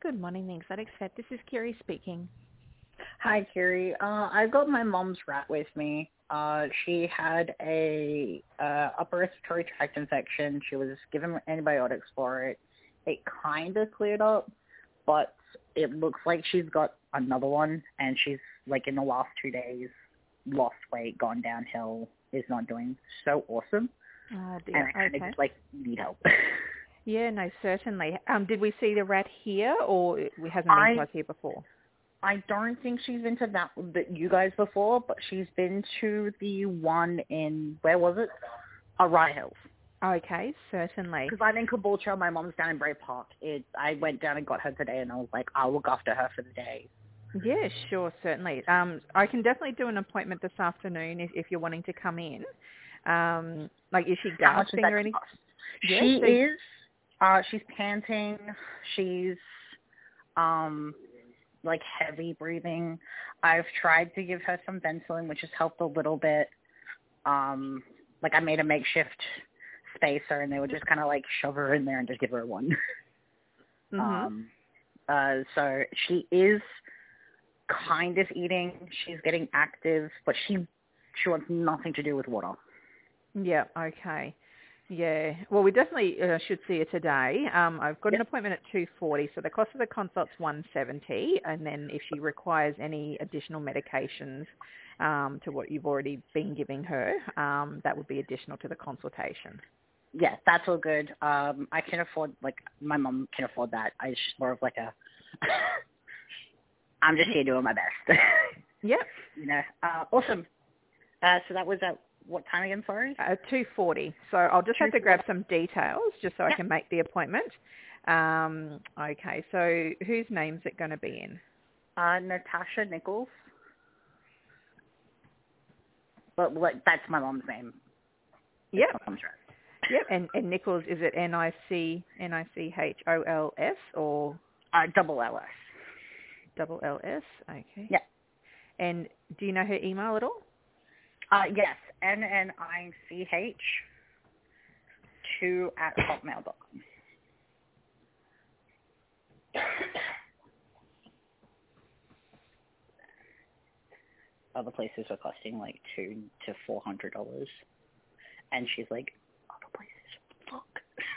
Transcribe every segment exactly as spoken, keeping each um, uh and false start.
Good morning, the Exotic Vet. This is Kiri speaking. Hi, Kiri. Uh, I've got my mom's rat with me. Uh, she had a uh, upper respiratory tract infection. She was given antibiotics for it. It kind of cleared up, but it looks like she's got another one, and she's, like, in the last two days, lost weight, gone downhill, is not doing so awesome. Oh, dear. And I kind of Okay. just, like, need help. Yeah, no, certainly. Um, did we see the rat here, or it hasn't been I to us here before? I don't think she's been to that, that you guys before, but she's been to the one in, where was it? Uh, Rye Hills. Okay, certainly. Because I'm in Caboolture, my mom's down in Bray Park. It, I went down and got her today, and I was like, I'll look after her for the day. Yeah, sure, certainly. Um, I can definitely do an appointment this afternoon if, if you're wanting to come in. Um, like, is she How much does gasping that or anything? cost? Yes, She so, is. Uh, she's panting. She's, um, like, heavy breathing. I've tried to give her some Ventolin, which has helped a little bit. Um, like, I made a makeshift spacer, and they would just kind of, like, shove her in there and just give her one. mm-hmm. um, uh, so she is kind of eating. She's getting active, but she she wants nothing to do with water. Yeah, okay. Yeah, well, we definitely uh, should see her today. Um, I've got Yep. an appointment at two forty, so the cost of the consult's one seventy, and then if she requires any additional medications um, to what you've already been giving her, um, that would be additional to the consultation. Yeah, that's all good. Um, I can afford, like, my mom can afford that. I it's just more of like a, I'm just here doing my best. Yep. You know, uh, awesome. Uh, so that was at what time again, sorry? Uh, two forty. So I'll just have to grab some details just so I Yeah. can make the appointment. Um, okay, so whose name's it going to be in? Uh, Natasha Nichols. But like, that's my mom's name. Yep. That's my mom's right. Yep, and, and Nichols, is it N I C N I C H O L S or Uh, double L S. double L S? Okay. Yeah. And do you know her email at all? Uh, yes, N N I C H two at hotmail dot com. Other places are costing like two to four hundred dollars, and she's like, other places, fuck.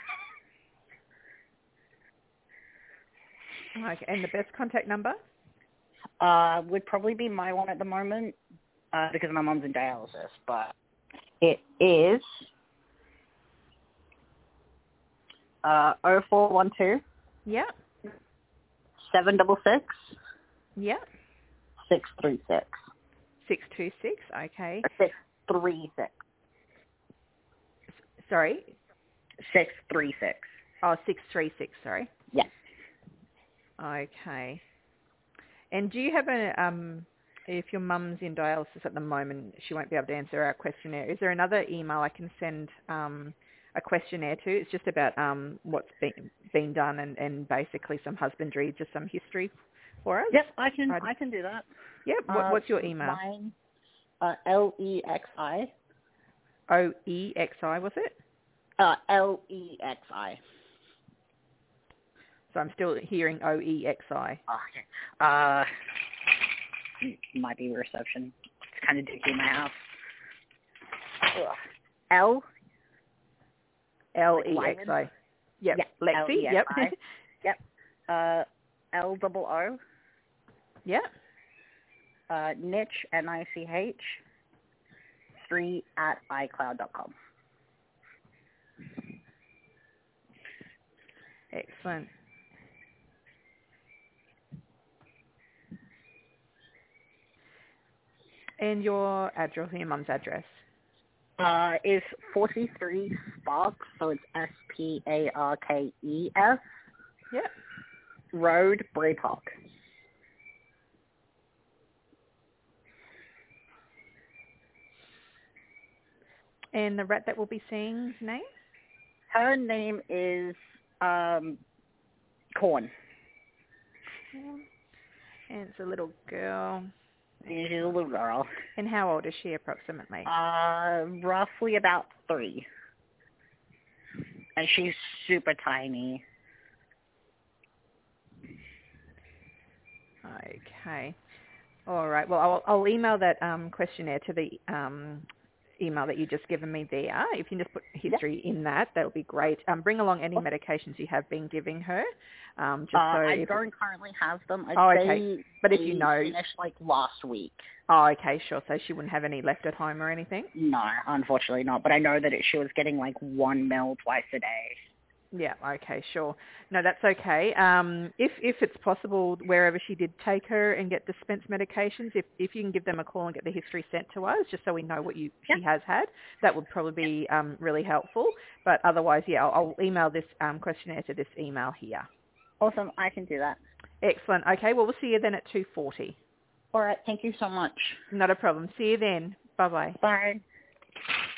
Okay, and the best contact number? Uh, would probably be my one at the moment, uh, because my mom's in dialysis, but it is uh oh four one two Yep. seven double six Yep. six three six six two six, okay. six three six S- sorry? six three six. Oh, six three six, sorry. Yes. Okay. And do you have a, um, if your mum's in dialysis at the moment, she won't be able to answer our questionnaire. Is there another email I can send um, a questionnaire to? It's just about um, what's been, been done and, and basically some husbandry, just some history for us. Yep, I can Right. I can do that. Yep. What, Uh, what's your email? Mine, uh, L E X I. O E X I, was it? Uh, L E X I. So I'm still hearing O E X I. Oh, okay. Uh, might be reception. It's kind of dicky in my house. Ugh. L. L Like E X I. lion? Yep. Yeah, Lexi. Yep. L E X I. Yep. Uh, L double O. Yep. Uh, niche, N I C H, three at iCloud dot com. Excellent. And your address, your mum's address. Uh, is forty-three Sparks, so it's S P A R K E S, Yep. Road, Bray Park. And the rat that we'll be seeing's name? Her name is, um, Corn. And it's a little girl. She's a little girl. And how old is she approximately? Uh, roughly about three. And she's super tiny. Okay. All right. Well, I'll, I'll email that um, questionnaire to the um, email that you just given me there. If you can just put history yep. in that, that would be great. Um, bring along any medications you have been giving her. Um, just uh, so I if don't currently have them. I'd oh, say okay. But if you know, finished like last week. Oh, okay, sure. So she wouldn't have any left at home or anything? No, unfortunately not. But I know that it, she was getting like one mil twice a day. Yeah, okay, sure. No, that's okay. Um, if if it's possible, wherever she did take her and get dispensed medications, if if you can give them a call and get the history sent to us, just so we know what you yeah. she has had, that would probably be um, really helpful. But otherwise, yeah, I'll, I'll email this um, questionnaire to this email here. Awesome, I can do that. Excellent. Okay, well, we'll see you then at two forty. All right, thank you so much. Not a problem. See you then. Bye-bye. Bye.